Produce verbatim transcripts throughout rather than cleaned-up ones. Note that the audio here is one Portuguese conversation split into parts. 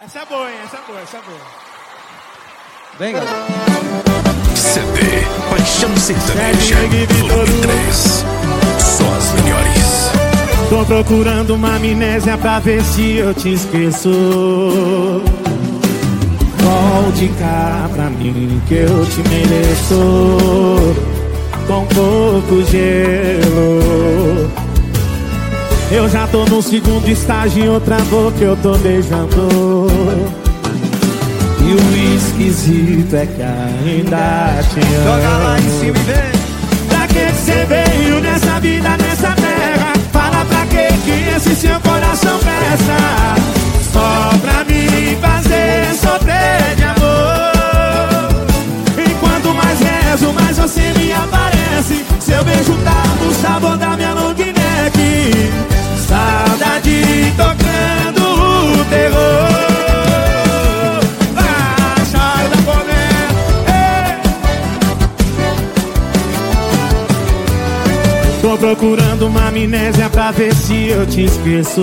Essa é boa, hein? Essa é boa, essa é boa. Vem, galera. C D Paixão Sertaneja, volume três. Só as melhores. Tô procurando uma amnésia pra ver se eu te esqueço. Volte cá pra mim que eu te mereço. Com pouco gelo. Eu já tô no segundo estágio, em outra boca eu tô beijando. E o esquisito é que ainda te amo. Joga lá em cima e vem. Pra que você veio nessa vida, nessa terra? Fala pra que que esse seu coração presta? Só pra me fazer sofrer de amor. Enquanto mais rezo, mais você me aparece. Seu beijo tá no sabor da minha long neck. Saudade tocando o terror. Vai, sai da boneca. Tô procurando uma amnésia pra ver se eu te esqueço.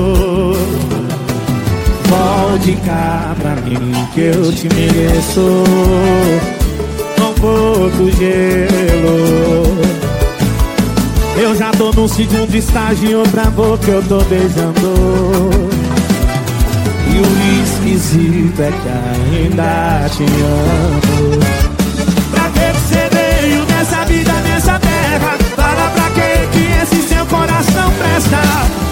Volte cá pra mim que eu te mereço. Com pouco gelo. Eu já tô no segundo estágio, em outra boca eu tô beijando. E o esquisito é que ainda te amo. Pra que você veio nessa vida, nessa terra? Fala pra que que esse seu coração presta?